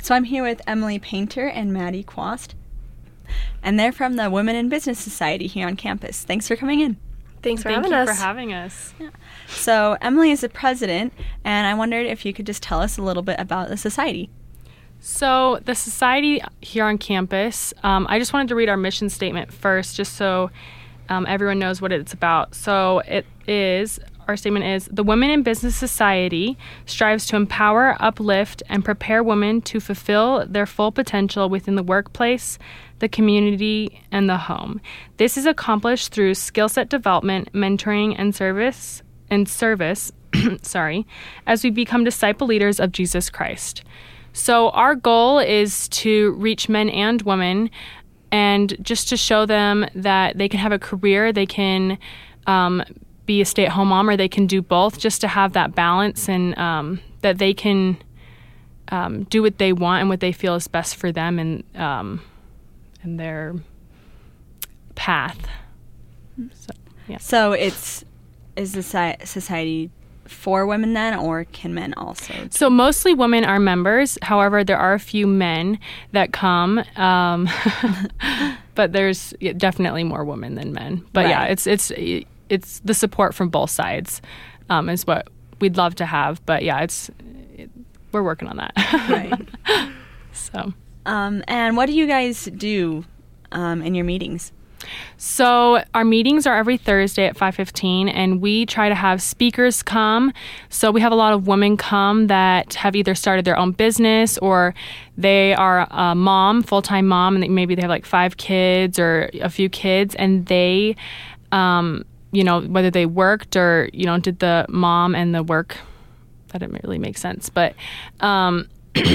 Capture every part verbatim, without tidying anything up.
So I'm here with Emily Painter and Maddie Quast, and they're from the Women in Business Society here on campus. Thanks for coming in. Thanks for Thank having you us. for having us. Yeah. So Emily is the president, and I wondered if you could just tell us a little bit about the society. So the society here on campus, um, I just wanted to read our mission statement first, just so um, everyone knows what it's about. So it is, our statement is, the Women in Business Society strives to empower, uplift, and prepare women to fulfill their full potential within the workplace, the community, and the home. This is accomplished through skill set development, mentoring, and service, and service, sorry, as we become disciple leaders of Jesus Christ. So our goal is to reach men and women and just to show them that they can have a career, they can um, be a stay-at-home mom, or they can do both, just to have that balance, and um, that they can um, do what they want and what they feel is best for them and um, and their path. So, yeah. So it's, is the si- society for women then, or can men also? So mostly women are members. However, there are a few men that come, um, but there's definitely more women than men. But right. yeah, it's it's it's the support from both sides um, is what we'd love to have. But yeah, it's it, we're working on that. Right. So, um, and what do you guys do um, in your meetings? So our meetings are every Thursday at five fifteen, and we try to have speakers come. So we have a lot of women come that have either started their own business, or they are a mom, full-time mom, and maybe they have like five kids or a few kids, and they, um, you know, whether they worked or, you know, did the mom and the work. That didn't really make sense, but um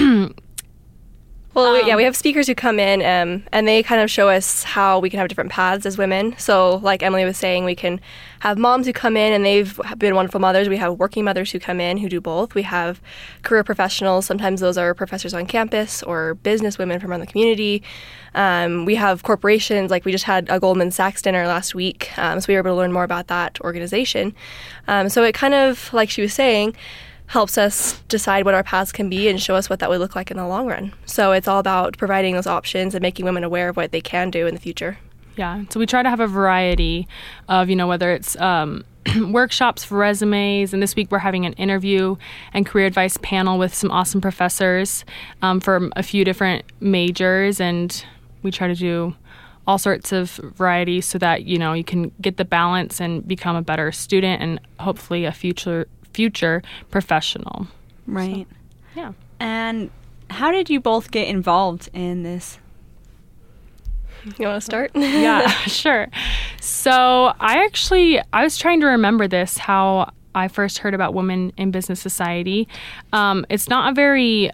Well, we, Um, yeah, we have speakers who come in um, and they kind of show us how we can have different paths as women. So like Emily was saying, we can have moms who come in and they've been wonderful mothers. We have working mothers who come in who do both. We have career professionals. Sometimes those are professors on campus or business women from around the community. Um, we have corporations, like we just had a Goldman Sachs dinner last week, um, so we were able to learn more about that organization. Um, so it kind of, like she was saying, helps us decide what our paths can be and show us what that would look like in the long run. So it's all about providing those options and making women aware of what they can do in the future. Yeah, so we try to have a variety of, you know, whether it's um, workshops for resumes, and this week we're having an interview and career advice panel with some awesome professors um, from a few different majors, and we try to do all sorts of varieties so that, you know, you can get the balance and become a better student and hopefully a future future professional. Right. So, yeah. And how did you both get involved in this? You want to start? Yeah, sure. So I actually, I was trying to remember this, how I first heard about Women in Business Society. Um, it's not a very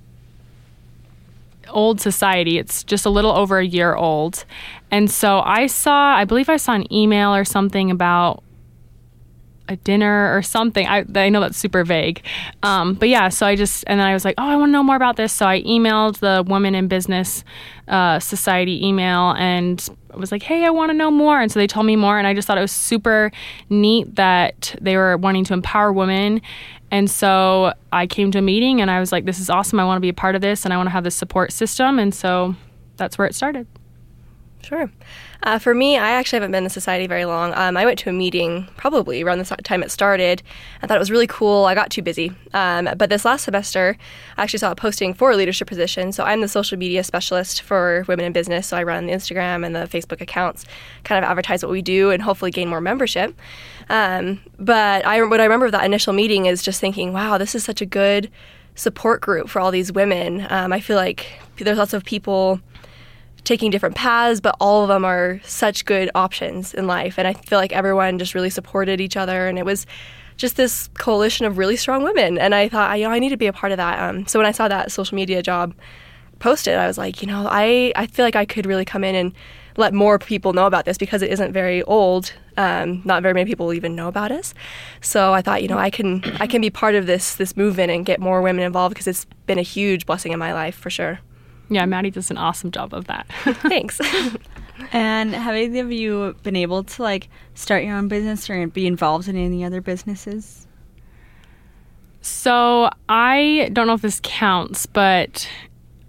old society. It's just a little over a year old. And so I saw, I believe I saw an email or something about a dinner or something. I, I know that's super vague. Um, but yeah, so I just, and then I was like, oh, I want to know more about this. So I emailed the Women in Business uh, Society email and I was like, hey, I want to know more. And so they told me more. And I just thought it was super neat that they were wanting to empower women. And so I came to a meeting and I was like, this is awesome. I want to be a part of this and I want to have this support system. And so that's where it started. Sure. Uh, for me, I actually haven't been in the society very long. Um, I went to a meeting probably around the time it started. I thought it was really cool. I got too busy. Um, but this last semester, I actually saw a posting for a leadership position. So I'm the social media specialist for Women in Business. So I run the Instagram and the Facebook accounts, kind of advertise what we do and hopefully gain more membership. Um, but I, what I remember of that initial meeting is just thinking, wow, this is such a good support group for all these women. Um, I feel like there's lots of people taking different paths, but all of them are such good options in life. And I feel like everyone just really supported each other. And it was just this coalition of really strong women. And I thought, you know, I need to be a part of that. Um, so when I saw that social media job posted, I was like, you know, I, I feel like I could really come in and let more people know about this because it isn't very old. Um, not very many people even know about us. So I thought, you know, I can I can be part of this this movement and get more women involved because it's been a huge blessing in my life for sure. Yeah, Maddie does an awesome job of that. Thanks. And have either of you been able to like start your own business or be involved in any other businesses? So I don't know if this counts, but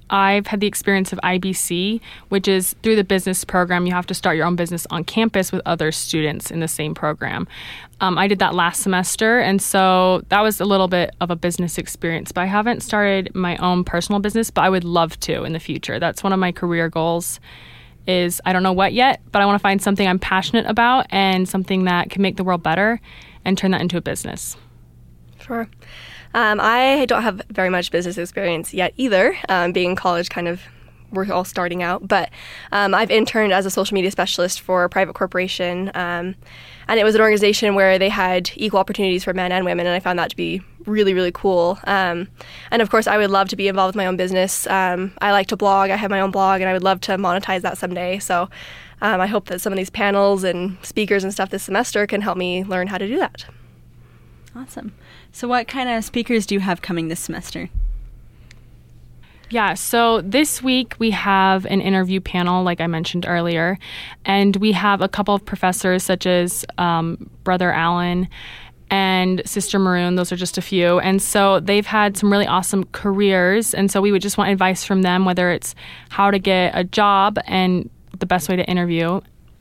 I've had the experience of I B C, which is through the business program. You have to start your own business on campus with other students in the same program. Um, I did that last semester, and so that was a little bit of a business experience, but I haven't started my own personal business, but I would love to in the future. That's one of my career goals. Is I don't know what yet, but I want to find something I'm passionate about and something that can make the world better and turn that into a business. Sure. Um, I don't have very much business experience yet either, um, being in college kind of, we're all starting out, but um, I've interned as a social media specialist for a private corporation, um, and it was an organization where they had equal opportunities for men and women, and I found that to be really, really cool. Um, and of course, I would love to be involved with my own business. Um, I like to blog, I have my own blog, and I would love to monetize that someday, so um, I hope that some of these panels and speakers and stuff this semester can help me learn how to do that. Awesome. So what kind of speakers do you have coming this semester? Yeah, so this week we have an interview panel, like I mentioned earlier, and we have a couple of professors such as um, Brother Allen and Sister Maroon. Those are just a few. And so they've had some really awesome careers, and so we would just want advice from them, whether it's how to get a job and the best way to interview,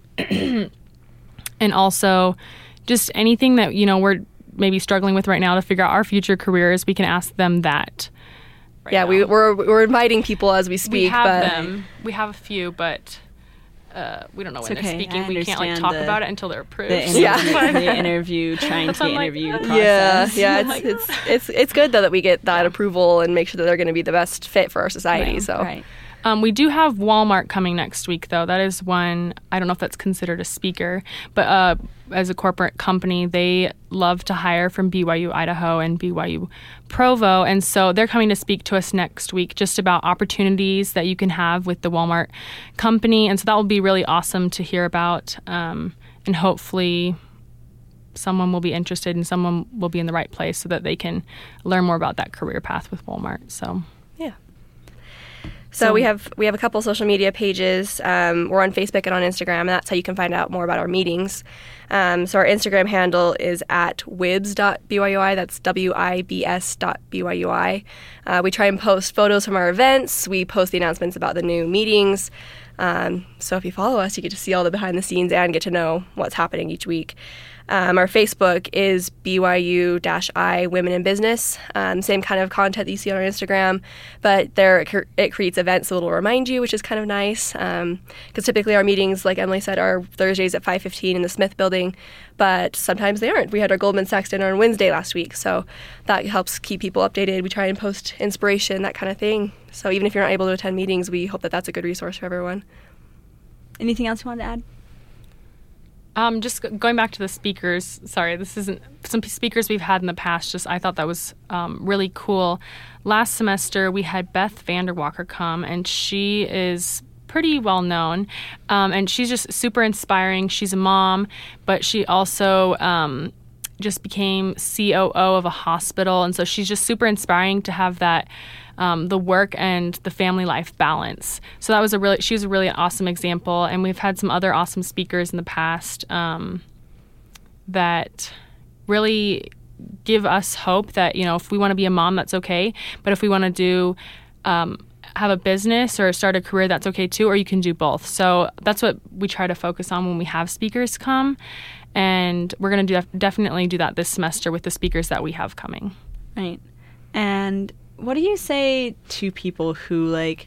and also just anything that, you know, we're maybe struggling with right now to figure out our future careers. We can ask them that. Right yeah, now. we, we're we're inviting people as we speak. We have but them. We have a few, but uh, we don't know It's when okay. they're speaking. I We can't like understand talk the- about it until they're approved. The interview, Yeah. the interview trying to I'm like, interview uh, process. Yeah, yeah, it's, it's it's it's good though that we get that approval and make sure that they're going to be the best fit for our society. Right, So right. Um, we do have Walmart coming next week, though. That is one, I don't know if that's considered a speaker, but uh, as a corporate company, they love to hire from B Y U Idaho and B Y U Provo. And so they're coming to speak to us next week just about opportunities that you can have with the Walmart company. And so that will be really awesome to hear about. Um, and hopefully someone will be interested and someone will be in the right place so that they can learn more about that career path with Walmart. So. yeah. So, So- we have we have a couple social media pages. Um, we're on Facebook and on Instagram, and that's how you can find out more about our meetings. Um, so our Instagram handle is at wibs dot b y u i. That's W I B S dot B Y U I. Uh, we try and post photos from our events. We post the announcements about the new meetings. Um, so if you follow us, you get to see all the behind the scenes and get to know what's happening each week. Um, our Facebook is B Y U-I Women in Business. Um, same kind of content that you see on our Instagram, but there it, cre- it creates events that will remind you, which is kind of nice. Because um, typically our meetings, like Emily said, are Thursdays at five fifteen in the Smith Building, but sometimes they aren't. We had our Goldman Sachs dinner on Wednesday last week, so that helps keep people updated. We try and post inspiration, that kind of thing. So even if you're not able to attend meetings, we hope that that's a good resource for everyone. Anything else you wanted to add? Um, just g- going back to the speakers, sorry, this isn't some p- speakers we've had in the past. Just I thought that was um, really cool. Last semester we had Beth Vanderwalker come, and she is pretty well known, um, and she's just super inspiring. She's a mom, but she also um, just became C O O of a hospital, and so she's just super inspiring to have that. Um, the work and the family life balance. So that was a really, she was a really awesome example. And we've had some other awesome speakers in the past um, that really give us hope that, you know, if we want to be a mom, that's okay. But if we want to do, um, have a business or start a career, that's okay too, or you can do both. So that's what we try to focus on when we have speakers come. And we're going to do def- definitely do that this semester with the speakers that we have coming. Right. And what do you say to people who, like,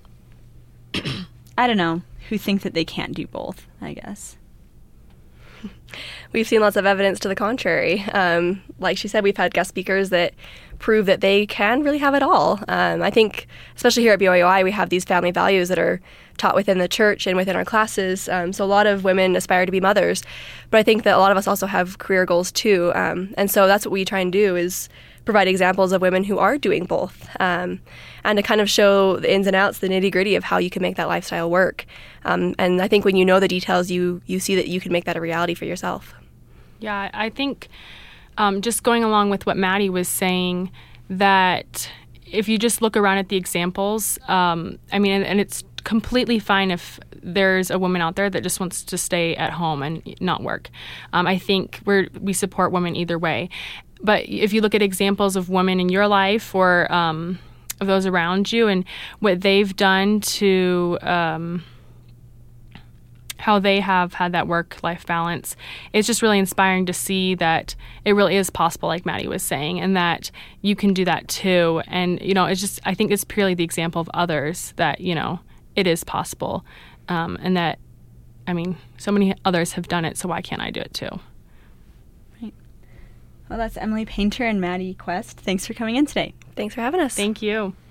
I don't know, who think that they can't do both, I guess? We've seen lots of evidence to the contrary. Um, like she said, we've had guest speakers that prove that they can really have it all. Um, I think, especially here at B Y U I, we have these family values that are taught within the church and within our classes. Um, so a lot of women aspire to be mothers. But I think that a lot of us also have career goals too. Um, and so that's what we try and do is provide examples of women who are doing both, um, and to kind of show the ins and outs, the nitty-gritty of how you can make that lifestyle work. Um, and I think when you know the details, you you see that you can make that a reality for yourself. Yeah, I think um, just going along with what Maddie was saying, that if you just look around at the examples, um, I mean, and, and it's completely fine if there's a woman out there that just wants to stay at home and not work. Um, I think we're, we support women either way. But if you look at examples of women in your life or um, of those around you and what they've done to um, how they have had that work-life balance. It's just really inspiring to see that it really is possible, like Maddie was saying, and that you can do that too. And, you know, it's just, I think it's purely the example of others that, you know, it is possible. Um, and that, I mean, so many others have done it, so why can't I do it too? Right. Well, that's Emily Painter and Maddie Quest. Thanks for coming in today. Thanks for having us. Thank you.